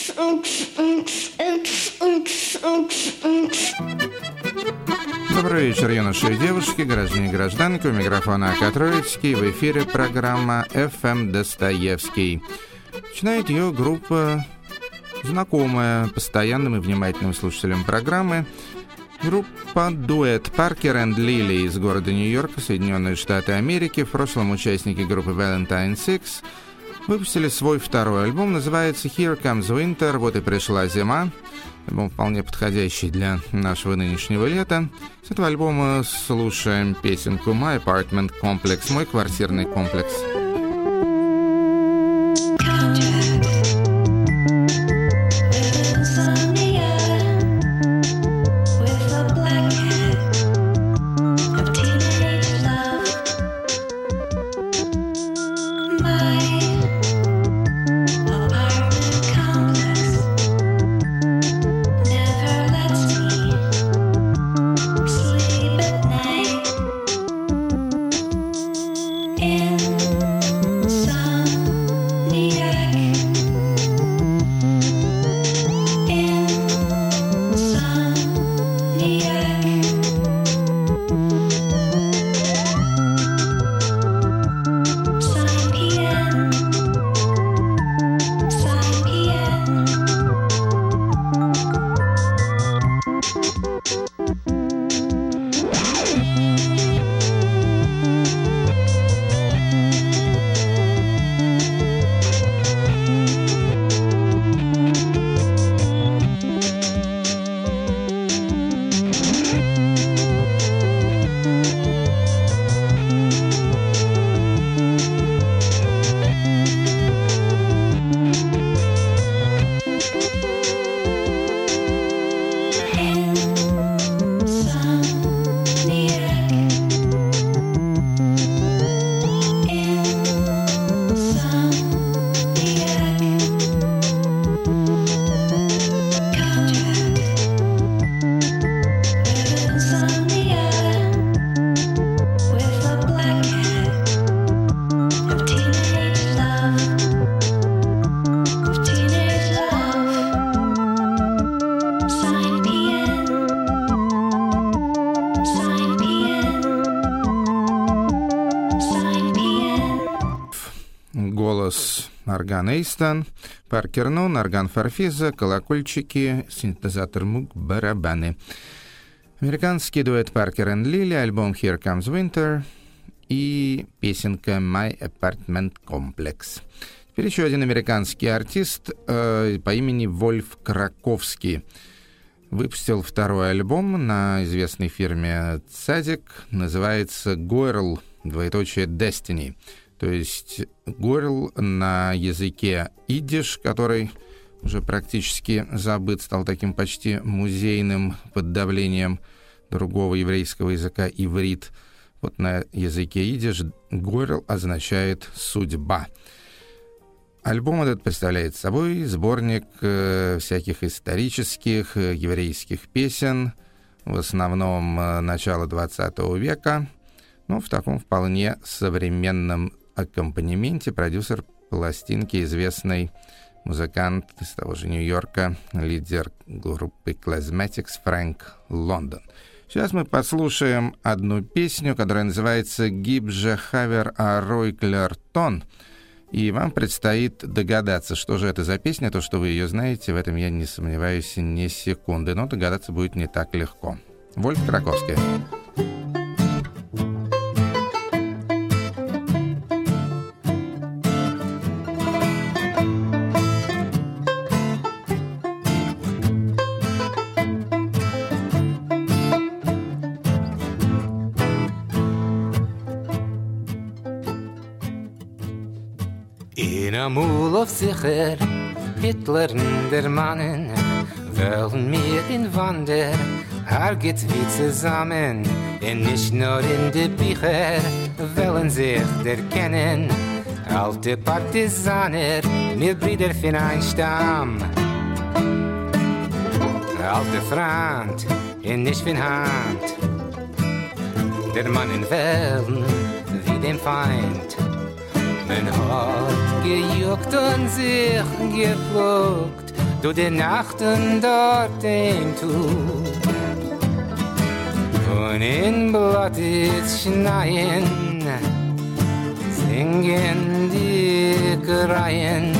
Добрый вечер, юноши и девушки, граждане и гражданки. У микрофона Ака Троицкий. В эфире программа FM Достоевский. Начинает ее группа, знакомая постоянным и внимательным слушателям программы. Группа дуэт Паркер энд Лили из города Нью-Йорка, Соединенные Штаты Америки. В прошлом участники группы Valentine Six выпустили свой второй альбом. Называется Here Comes Winter. Вот и пришла зима. Альбом вполне подходящий для нашего нынешнего лета. С этого альбома слушаем песенку My Apartment Complex, мой квартирный комплекс. Орган Эйстон, Паркер Нун, орган Фарфиза, колокольчики, синтезатор Мук, барабаны. Американский дуэт Паркер энд Лили, альбом Here Comes Winter и песенка My Apartment Complex. Теперь еще один американский артист по имени Вольф Краковский. Выпустил второй альбом на известной фирме Цадик, называется Girl, Destiny. То есть Girl на языке идиш, который уже практически забыт, стал таким почти музейным под давлением другого еврейского языка иврит. Вот на языке идиш Girl означает «судьба». Альбом этот представляет собой сборник всяких исторических еврейских песен, в основном начала XX века, но в таком вполне современном аккомпанементе. Продюсер пластинки, известный музыкант из того же Нью-Йорка, лидер группы Classmatics Фрэнк Лондон. Сейчас мы послушаем одну песню, которая называется «Гиб же хавер а Ройклер Тон». И вам предстоит догадаться, что же это за песня. То, что вы ее знаете, в этом я не сомневаюсь ни секунды. Но догадаться будет не так легко. Вольф Краковский. In a mool of sicher, Hitler und der Mannen, wollen mir in Wander, geht wie zusammen, und nicht nur in die Bücher, wollen sich erkennen, alte Partisaner, mir Brüder von ein Stamm. Alte Freund, und nicht von Hand, der Mann in Wellen, wie dem Feind. Man hat gejuckt und sich gepflückt, durch die Nachten dort den Tug. Und in Blut ist schneien, singen die Reihen.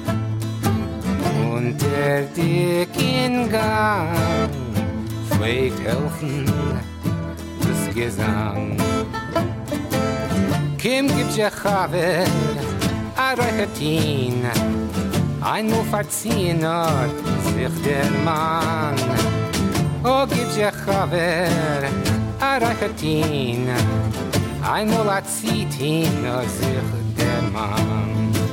Und der dicken Gang pflegt helfen das Gesang. Kim gibt ja Chaver, a Reichetin, einmal verziehen hat sich der Mann. Oh, gibt ja Chaver, a Reichetin, einmal a Zitin hat sich der Mann.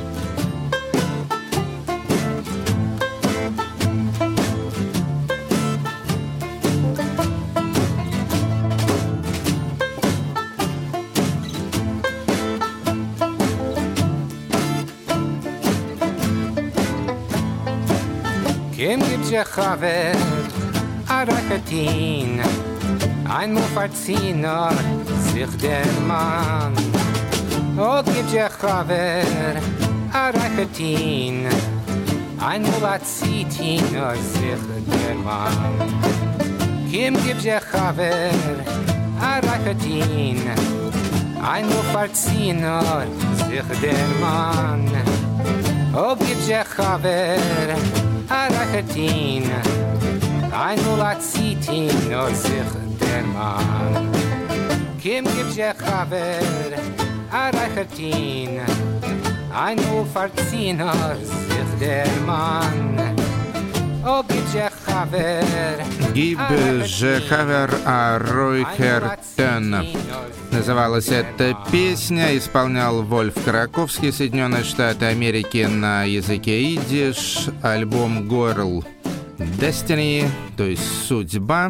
Kim gibt ja Chaver, a Reichetin, einmal verziehen hat sich der Mann. Oh, gibt ja Chaver, a Reichetin, einmal a Zitin hat sich der Mann. Kim gibt ja Chaver, a Reichetin, einmal verziehen hat sich der Mann. Oh, gibt ja Chaver, a Reichetin, einmal a Zitin hat sich der Mann. Kim gibt ja Chaver, a Reichetin, einmal verziehen hat sich der Mann. Oh, gibt ja Chaver, Гиб же Хавер Ройхертен. Называлась эта песня, исполнял Вольф Краковский, Соединенные Штаты Америки, на языке идиш, альбом Girl Destiny, то есть судьба.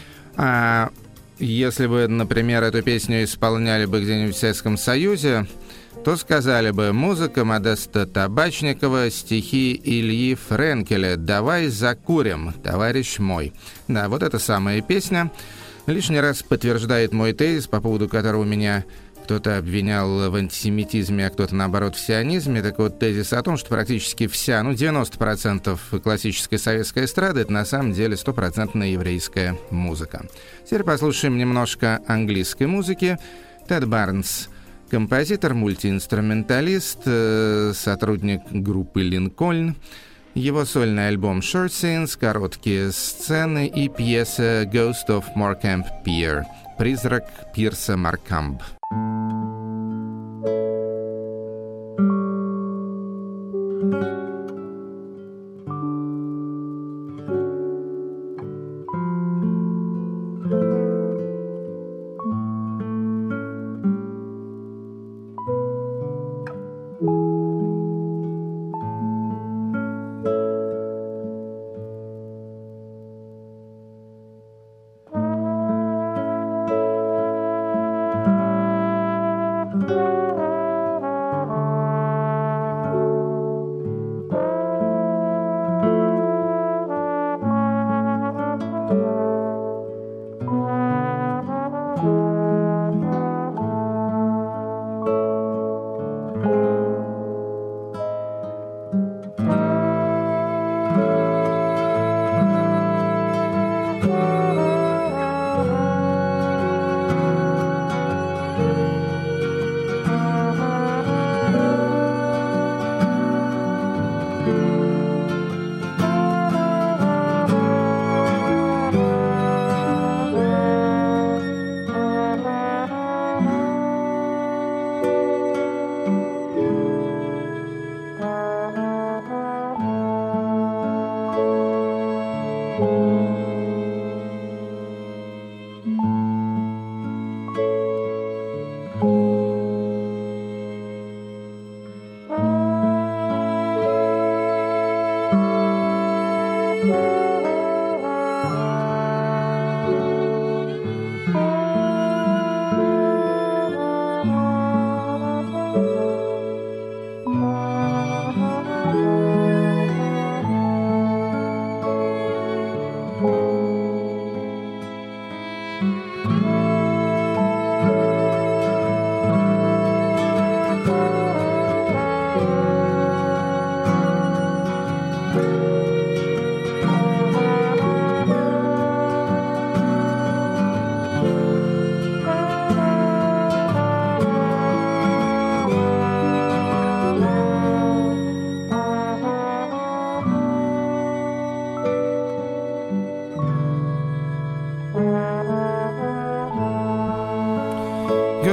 Если бы, например, эту песню исполняли бы где-нибудь в Советском Союзе, то сказали бы: музыка Модеста Табачникова, стихи Ильи Френкеля «Давай закурим, товарищ мой». Да, вот эта самая песня лишний раз подтверждает мой тезис, по поводу которого меня кто-то обвинял в антисемитизме, а кто-то, наоборот, в сионизме. Так вот, тезис о том, что практически вся, 90% классической советской эстрады — это на самом деле стопроцентная еврейская музыка. Теперь послушаем немножко английской музыки. Тед Барнс — композитор, мультиинструменталист, сотрудник группы «Линкольн». Его сольный альбом «Short Scenes», короткие сцены и пьеса «Ghost of Morecambe Pier» — «Призрак пирса Маркамб».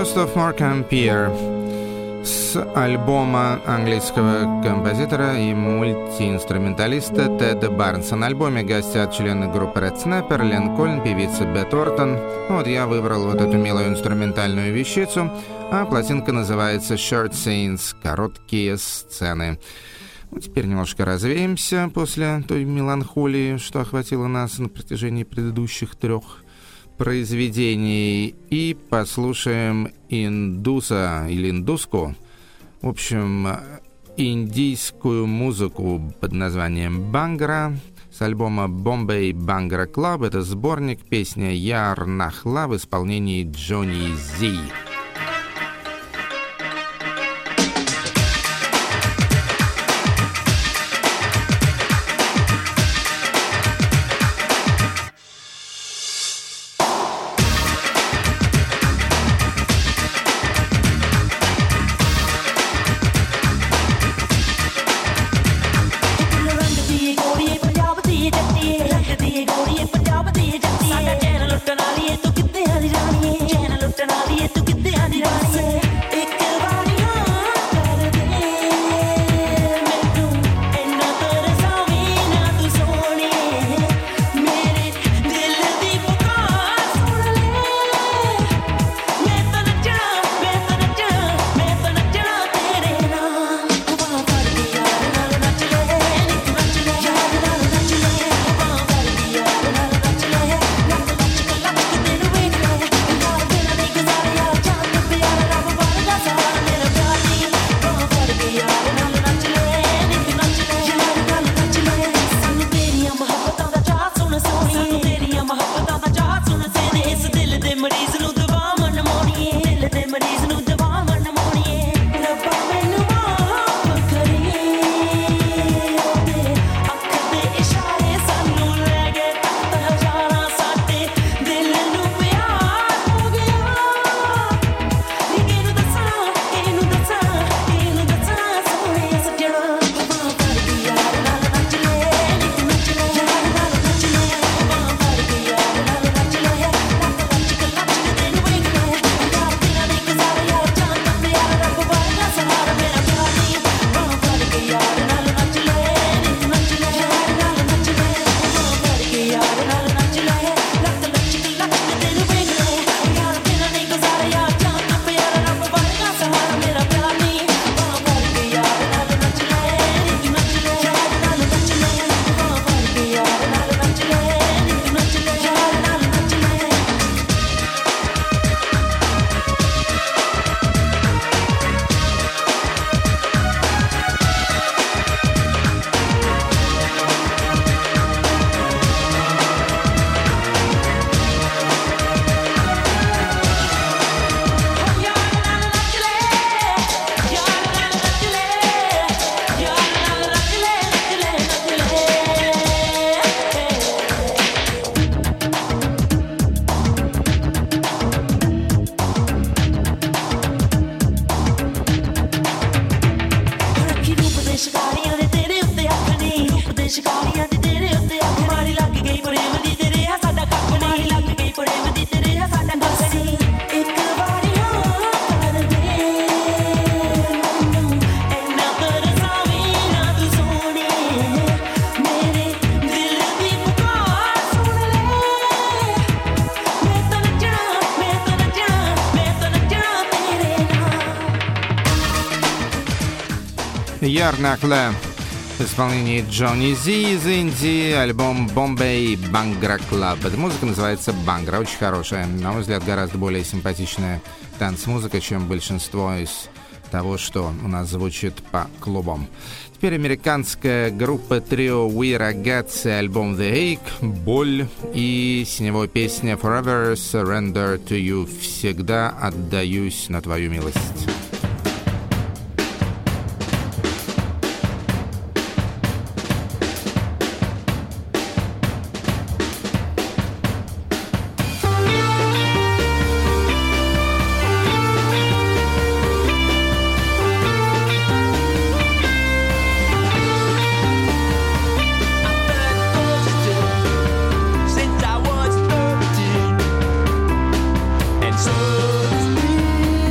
of Mark Ampere с альбома английского композитора и мультиинструменталиста Теда Барнса. На альбоме гостят члены группы Red Snapper, Лен Колин, певица Бет Ортон. Вот я выбрал вот эту милую инструментальную вещицу, а пластинка называется Short Scenes — короткие сцены. Ну, теперь немножко развеемся после той меланхолии, что охватило нас на протяжении предыдущих 3 произведений, и послушаем индуса или индуску, в общем, индийскую музыку под названием «Бангра» с альбома «Bombay Bhangra Club». Это сборник, песня «Яр Нахла» в исполнении Джонни Зи. Яр Нахла в исполнении Джонни Зи из Индии, альбом Bombay Bhangra Club. Эта музыка называется «Бангра», очень хорошая, на мой взгляд, гораздо более симпатичная танцмузыка, чем большинство из того, что у нас звучит по клубам. Теперь американская группа трио We Ragazzi, альбом The Ache, «Боль», и с него песня Forever Surrender to You, «Всегда отдаюсь на твою милость». Since I was 13, and so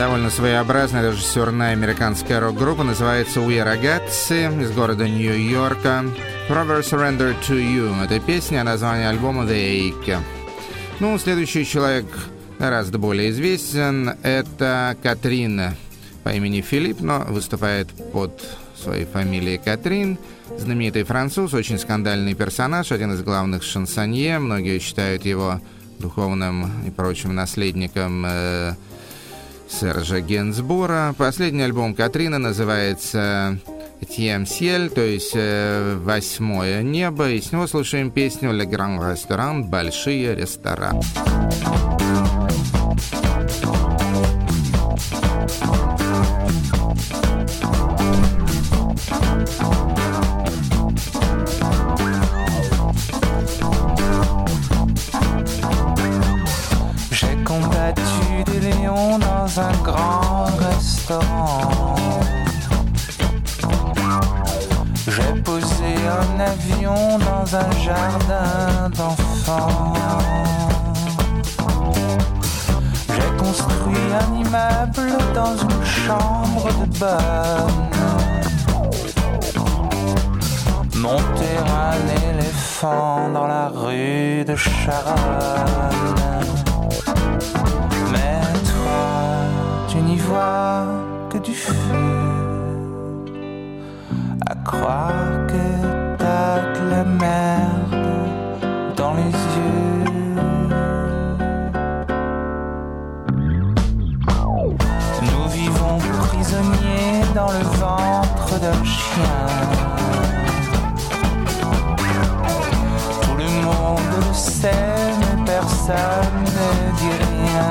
довольно своеобразная, режиссерная американская рок-группа, называется We Ragazzi, из города Нью-Йорка. Forever Surrender to You. Это песня, название альбома The Ache. Ну, следующий человек гораздо более известен. Это Катрин по имени Филипп, но выступает под своей фамилией Катрин. Знаменитый француз, очень скандальный персонаж, один из главных шансонье. Многие считают его духовным и прочим наследником Сержа Генсбура. Последний альбом Катрины называется «Septième ciel», то есть «Восьмое небо», и с него слушаем песню «Le Grand Restaurant», «Большие рестораны». Dans un grand restaurant, j'ai posé un avion dans un jardin d'enfants. J'ai construit un immeuble dans une chambre de bonne. Monté un éléphant dans la rue de Charonne. Tu n'y vois que du feu, à croire que t'as de la merde dans les yeux. Nous vivons prisonniers dans le ventre d'un chien. Tout le monde le sait, mais personne ne dit rien.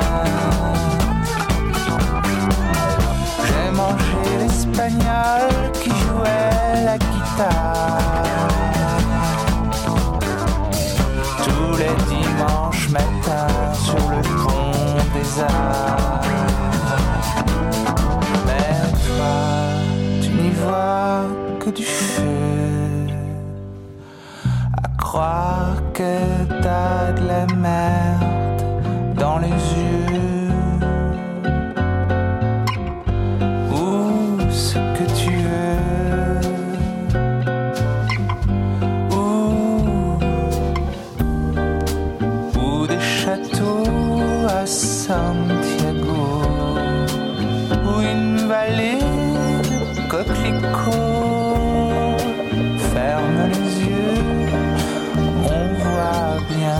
Manger l'espagnol qui jouait la guitare tous les dimanches matins sur le pont des Arts. Mais toi, tu n'y vois que du feu, à croire que t'as de la merde dans les yeux. Santiago, ou une vallée de coquelicots. Ferme les yeux, on voit bien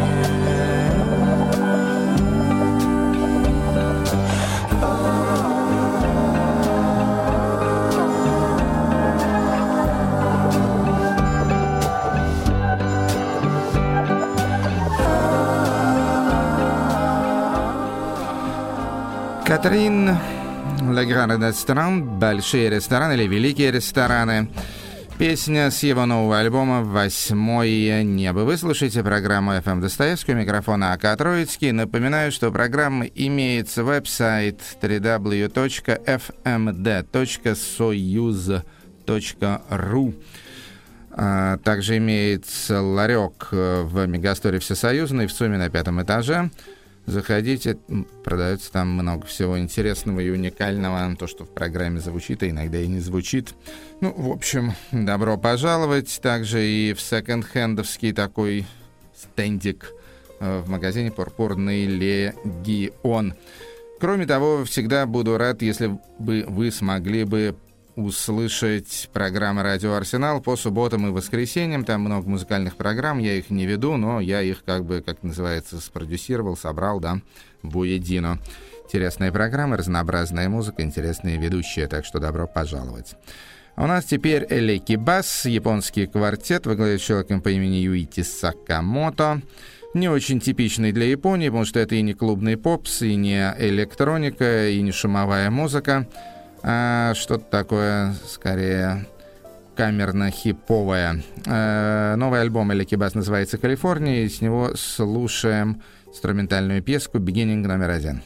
Катрин, «Le Grand Restaurant», «Большие рестораны» или «Великие рестораны». Песня с его нового альбома «Восьмое небо». Вы слушаете программу FM Достоевский, у микрофона АК Троицкий. Напоминаю, что программа имеется веб-сайт www.fmd.soyuz.ru. Также имеется ларек в Мегасторе Всесоюзный в СУМе на 5-м этаже. Заходите, продается там много всего интересного и уникального, то, что в программе звучит, а иногда и не звучит. Ну, в общем, добро пожаловать. Также и в секонд-хендовский такой стендик в магазине «Пурпурный легион». Кроме того, всегда буду рад, если бы вы смогли бы услышать программы «Радио Арсенал» по субботам и воскресеньям. Там много музыкальных программ, я их не веду, но я их, как называется, спродюсировал, собрал, да, воедино. Интересные программы, разнообразная музыка, интересные ведущие, так что добро пожаловать. У нас теперь Эликибас, японский квартет, во главе с человеком по имени Юити Сакамото. Не очень типичный для Японии, потому что это и не клубный попс, и не электроника, и не шумовая музыка, а что-то такое, скорее, камерно-хиповое. Новый альбом Эликибас называется «Калифорния», и с него слушаем инструментальную песку «Beginning номер 1».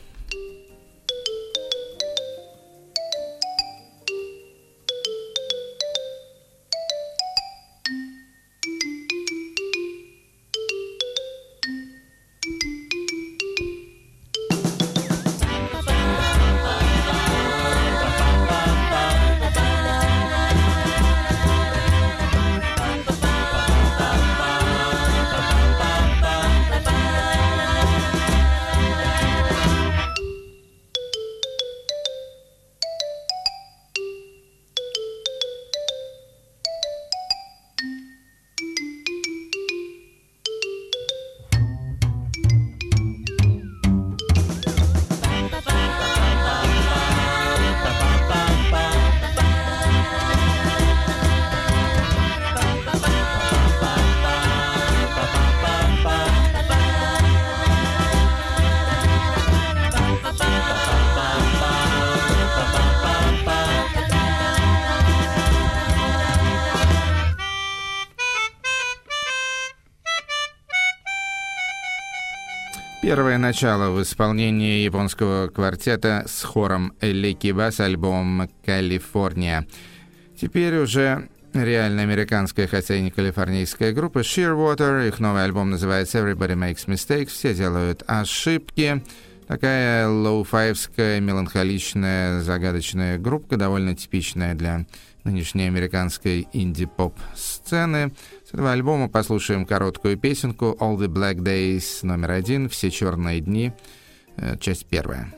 Первое начало в исполнении японского квартета с хором Эликиба, альбом «Калифорния». Теперь уже реально американская, хотя и не калифорнийская группа Shearwater. Их новый альбом называется «Everybody Makes Mistakes». Все делают ошибки. Такая лоу-файвская, меланхоличная, загадочная группа, довольно типичная для нынешней американской инди-поп-сцены. С этого альбома послушаем короткую песенку «All the Black Days» номер 1, «Все черные дни», часть 1.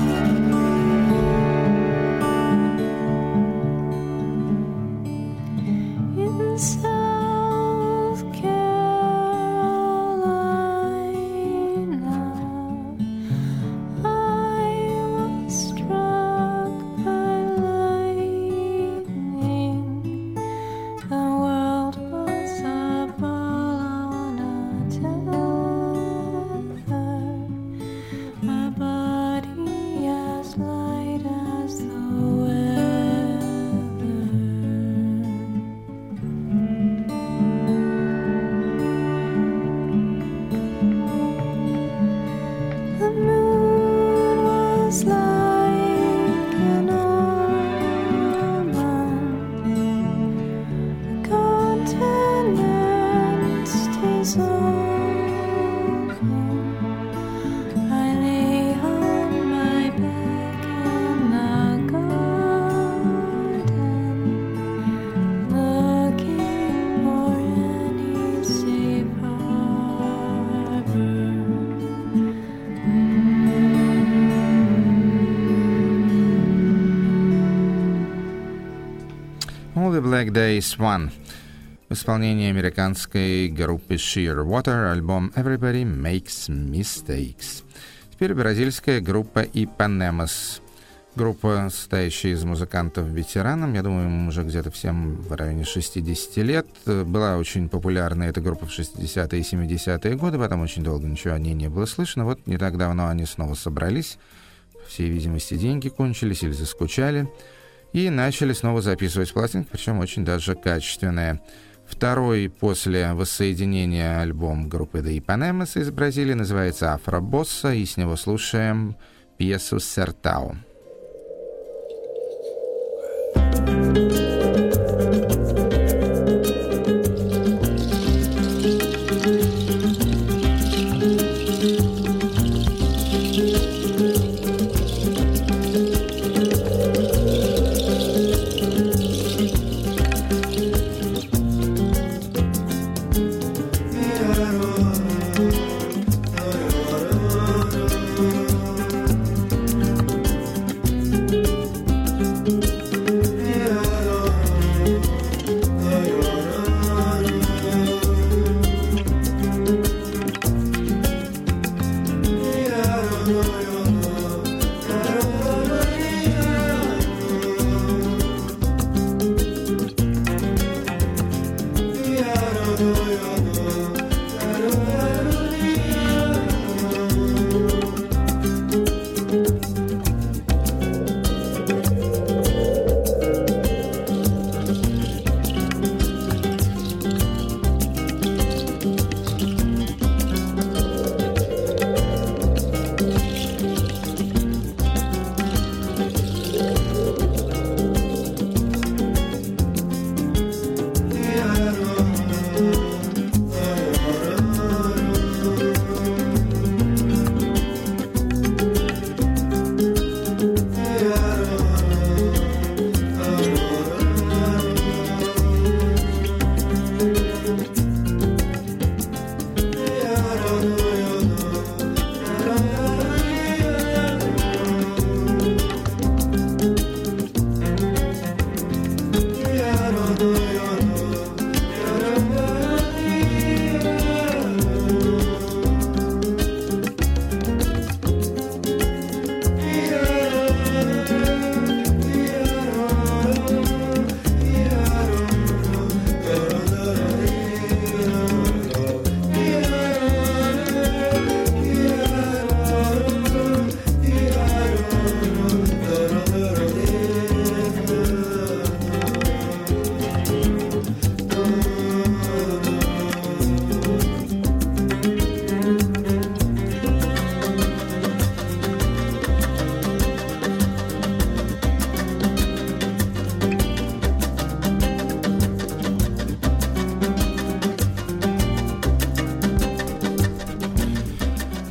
Black Days 1 в исполнении американской группы Shearwater, альбом Everybody Makes Mistakes. Теперь бразильская группа Ipanemos. Группа, состоящая из музыкантов-ветеранов, я думаю, им уже где-то всем в районе 60 лет. Была очень популярна эта группа в 60-е и 70-е годы, потом очень долго ничего о ней не было слышно. Вот не так давно они снова собрались, по всей видимости, деньги кончились или заскучали, и начали снова записывать пластинки, причем очень даже качественные. Второй после воссоединения альбом группы The Ipanemos из Бразилии называется «Афробосса», и с него слушаем пьесу «Сертау».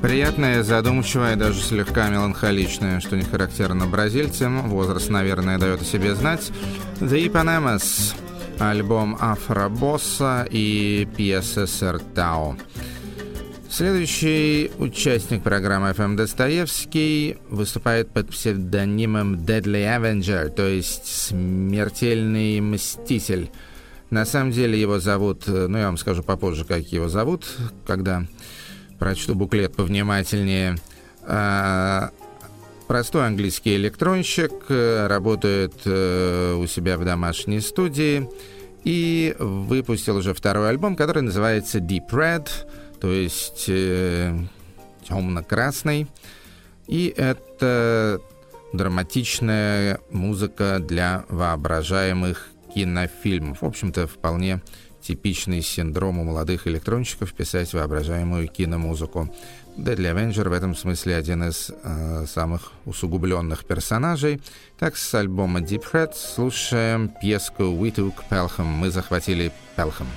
Приятное, задумчивое, даже слегка меланхоличное, что не характерно бразильцам. Возраст, наверное, дает о себе знать. The Ipanemas, альбом Афробосса и пьеса Сертао. Следующий участник программы FM Достоевский выступает под псевдонимом Deadly Avenger, то есть Смертельный Мститель. На самом деле его зовут, я вам скажу попозже, как его зовут, когда прочту буклет повнимательнее. Простой английский электронщик, работает у себя в домашней студии и выпустил уже второй альбом, который называется Deep Red, то есть темно-красный. И это драматичная музыка для воображаемых кинофильмов. В общем-то, вполне типичный синдром у молодых электронщиков писать воображаемую киномузыку. Deadly Avenger в этом смысле один из самых усугубленных персонажей. Так, с альбома Deep Red слушаем пьеску We Took Pelham. Мы захватили Пелхэм.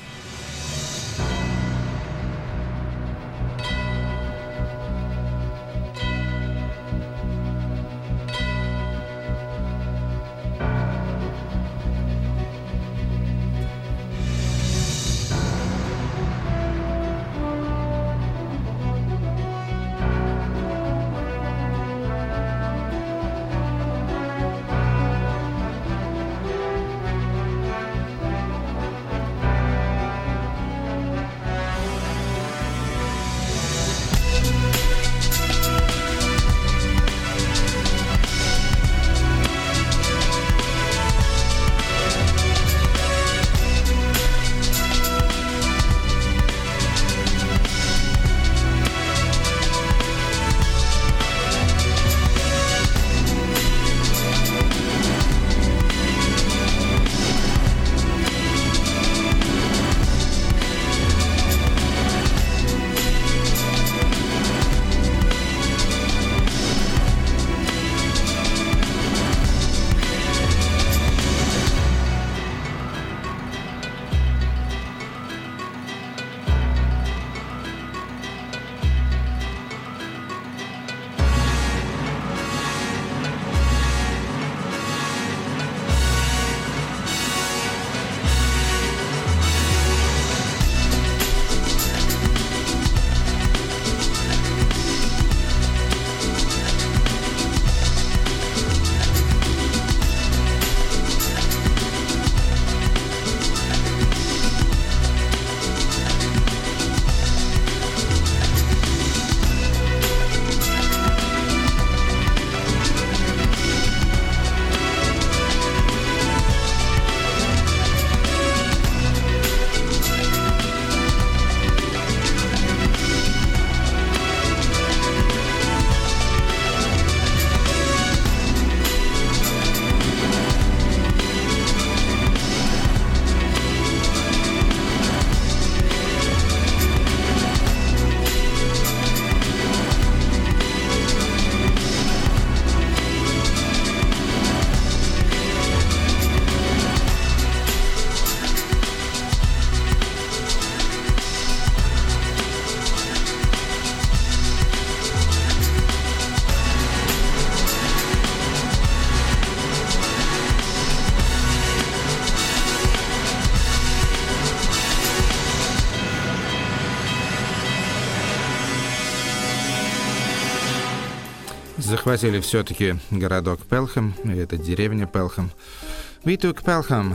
Захватили все-таки городок Пелхэм, это деревня Пелхэм. We Took Pelham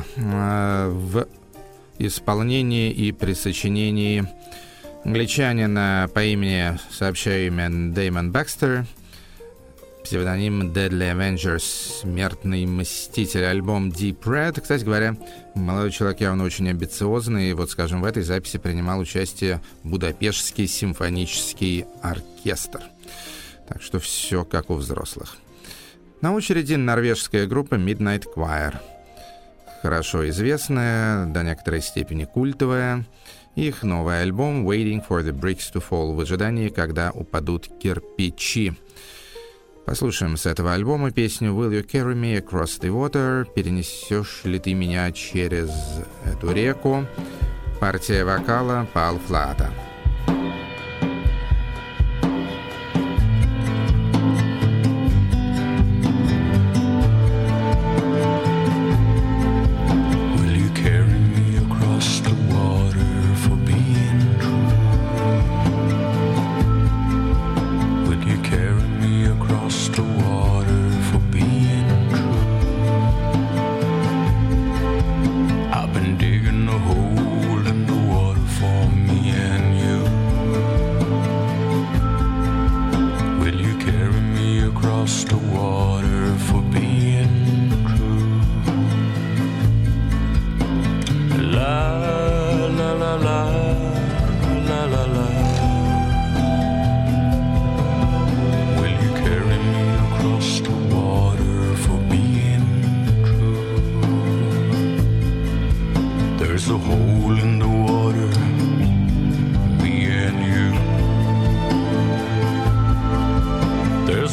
в исполнении и при сочинении англичанина по имени, сообщаю имя, Дэймон Бакстер, псевдоним Deadly Avenger, Смертный Мститель, альбом Deep Red. Кстати говоря, молодой человек явно очень амбициозный, и вот, скажем, в этой записи принимал участие Будапештский симфонический оркестр. Так что все как у взрослых. На очереди норвежская группа Midnight Choir. Хорошо известная, до некоторой степени культовая. Их новый альбом Waiting for the Bricks to Fall, в ожидании, когда упадут кирпичи. Послушаем с этого альбома песню Will You Carry Me Across the Water? Перенесешь ли ты меня через эту реку? Партия вокала Пал Флата.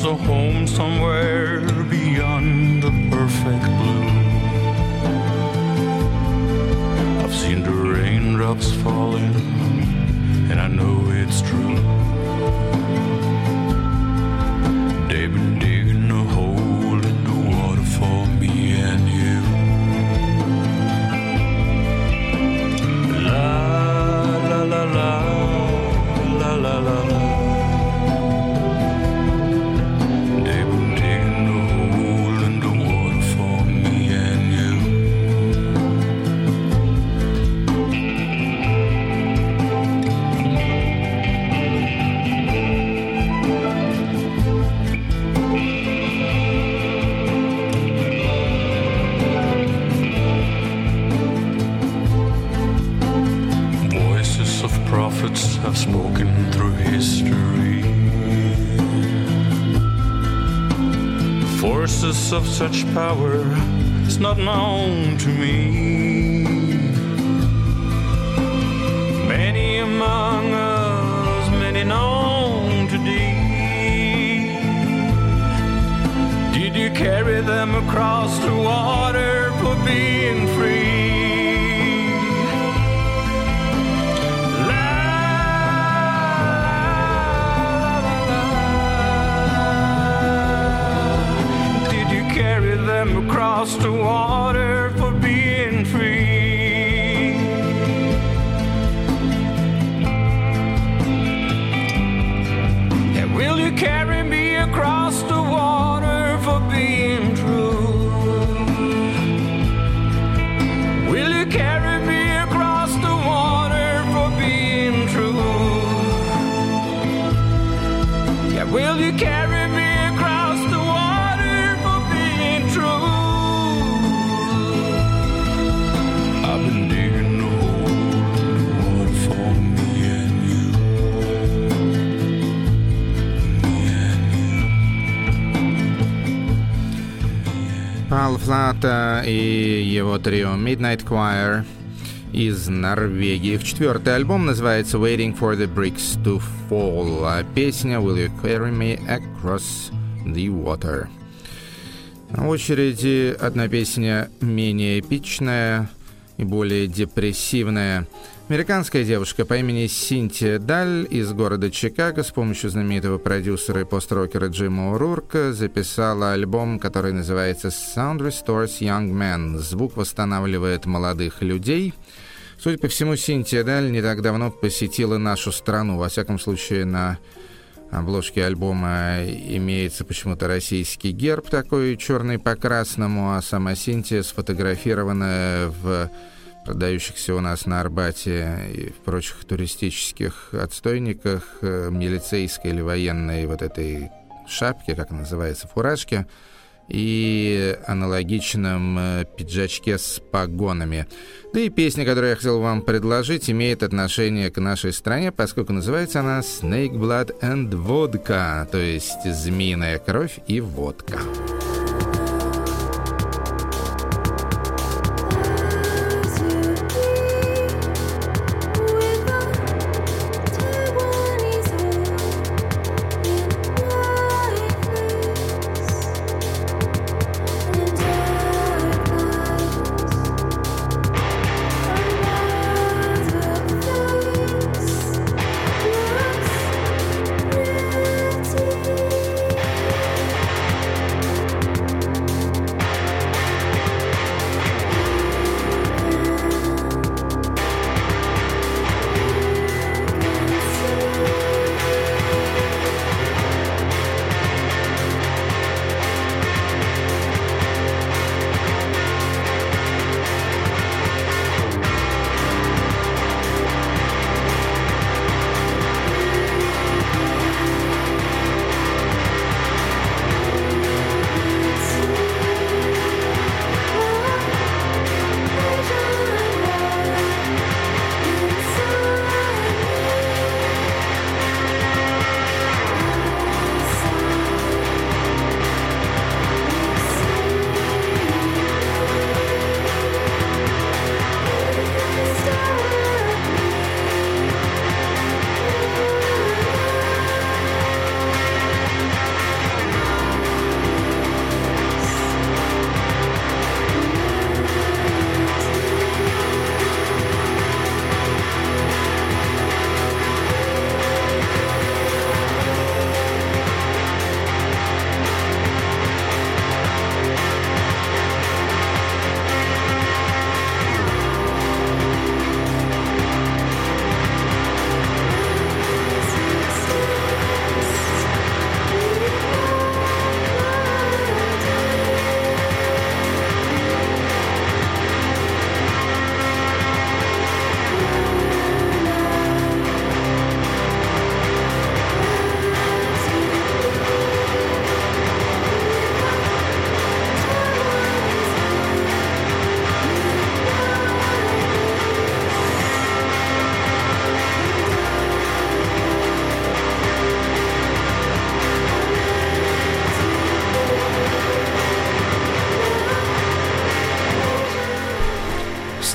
a home somewhere beyond the perfect blue. I've seen the raindrops falling, and I know it's true. They've been digging a hole in the water for me and you. La la la la la la la la. They've been digging a hole in the water for me and you. Prophets have spoken through history. Forces of such power is not known to me. Many among us, many known to thee. Did you carry them across the water for being free? Across the water for being free. And will you carry me across the water for being true? Will you carry me across the water for being true? Yeah, will you carry me across the water for being true? I've been digging a hole in the water for me and you. Me and you. Пал Флата и его трио Midnight Choir из Норвегии. Их 4-й альбом называется Waiting for the Bricks to Fall, а песня Will You Carry Me Across the Water. На очереди одна песня менее эпичная и более депрессивная. Американская девушка по имени Синтия Даль из города Чикаго с помощью знаменитого продюсера и пост-рокера Джима О'Рурка записала альбом, который называется Sound Restores Young Men. Звук восстанавливает молодых людей. Судя по всему, Синтия Даль не так давно посетила нашу страну. Во всяком случае, на обложке альбома имеется почему-то российский герб такой черный по красному, а сама Синтия сфотографирована в продающихся у нас на Арбате и в прочих туристических отстойниках милицейской или военной вот этой шапке, как она называется, фуражке, и аналогичном пиджачке с погонами. Да и песня, которую я хотел вам предложить, имеет отношение к нашей стране, поскольку называется она «Snake Blood and Vodka», то есть «Змеиная кровь и водка».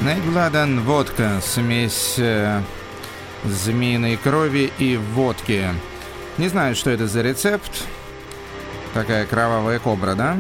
Snake Blood and Vodka. Смесь змеиной крови и водки. Не знаю, что это за рецепт. Такая кровавая кобра, да?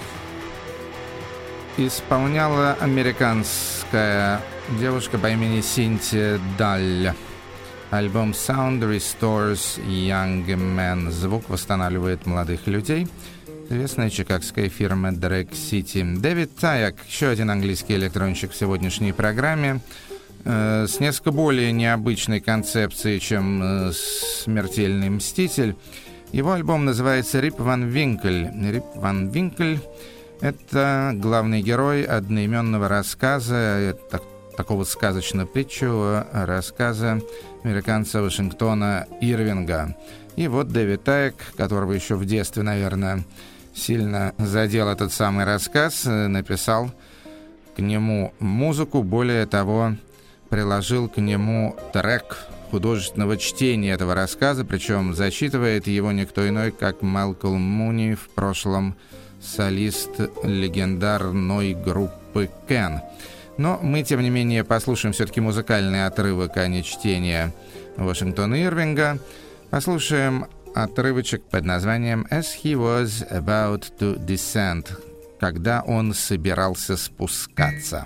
Исполняла американская девушка по имени Синтия Даль. Альбом Sound Restores Young Men. Звук восстанавливает молодых людей. Известная чикагская фирма Drag City. Дэвид Таяк, еще один английский электронщик в сегодняшней программе, с несколько более необычной концепцией, чем «Смертельный мститель». Его альбом называется «Рип Ван Винкль». «Рип Ван Винкль» — это главный герой одноименного рассказа, такого сказочно-притчевого рассказа американца Вашингтона Ирвинга. И вот Дэвид Таяк, которого еще в детстве, наверное, сильно задел этот самый рассказ, написал к нему музыку, более того, приложил к нему трек художественного чтения этого рассказа, причем зачитывает его никто иной, как Малкольм Муни, в прошлом солист легендарной группы Кен. Но мы, тем не менее, послушаем все-таки музыкальный отрывок, а не чтение Вашингтона Ирвинга. Послушаем отрывочек под названием «As he was about to descend», когда он собирался спускаться.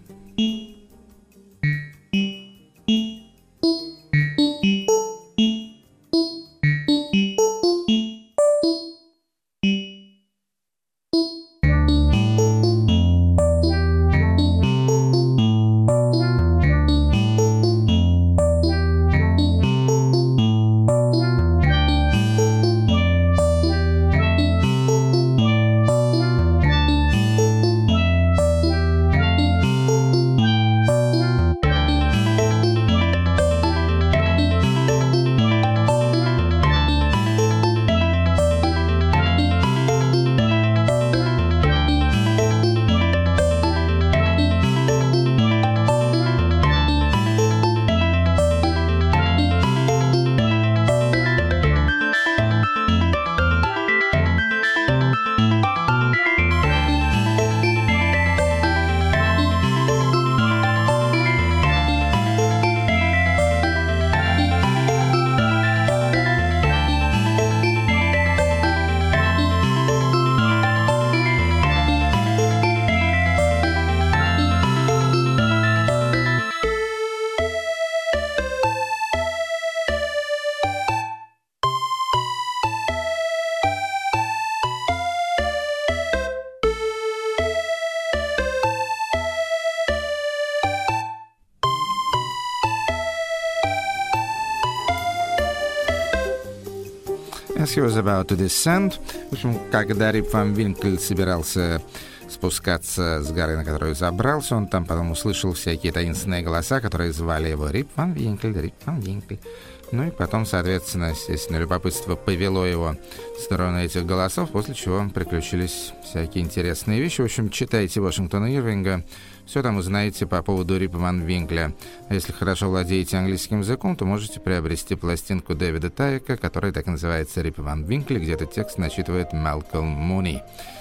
As he was about to descend. В общем, когда Рип Ван Винкль собирался спускаться с горы, на которую забрался, он там потом услышал всякие таинственные голоса, которые звали его Рип Ван Винкль, Рип Ван Винкль. Ну и потом, соответственно, естественно, любопытство повело его в сторону этих голосов, после чего приключились всякие интересные вещи. В общем, читайте Вашингтона Ирвинга, все там узнаете по поводу Рипа Ван Винкля. А если хорошо владеете английским языком, то можете приобрести пластинку Дэвида Таяка, которая так называется «Рипа Ван Винкля», где этот текст начитывает Малкольм Муни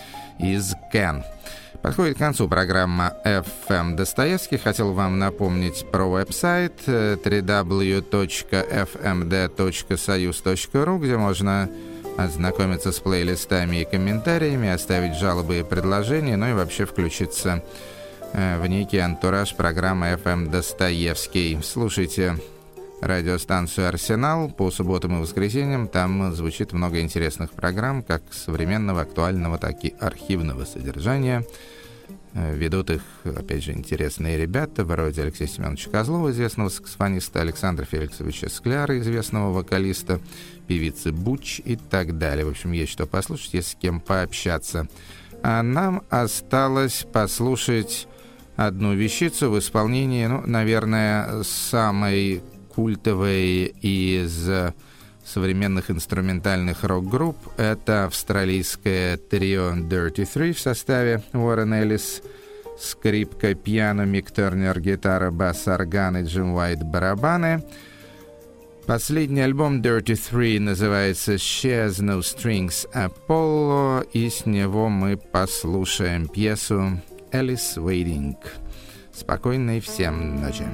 из Кен. Подходит к концу программа FM Достоевский. Хотел вам напомнить про веб-сайт www.fmd.soyuz.ru, где можно ознакомиться с плейлистами и комментариями, оставить жалобы и предложения, ну и вообще включиться в некий антураж программы FM Достоевский. Слушайте радиостанцию «Арсенал» по субботам и воскресеньям. Там звучит много интересных программ, как современного, актуального, так и архивного содержания. Ведут их, опять же, интересные ребята, вроде Алексея Семеновича Козлова, известного саксофониста, Александра Феликсовича Скляра, известного вокалиста, певицы Буч и так далее. В общем, есть что послушать, есть с кем пообщаться. А нам осталось послушать одну вещицу в исполнении, наверное, самой культовой из современных инструментальных рок-групп. Это австралийское трио Dirty Three в составе Уоррен Эллис, скрипка, пиано, Мик Тернер, гитара, бас, орган и Джим Уайт барабаны. Последний альбом Dirty Three называется She Has No Strings Apollo, и с него мы послушаем пьесу Alice Waiting. Спокойной всем ночи.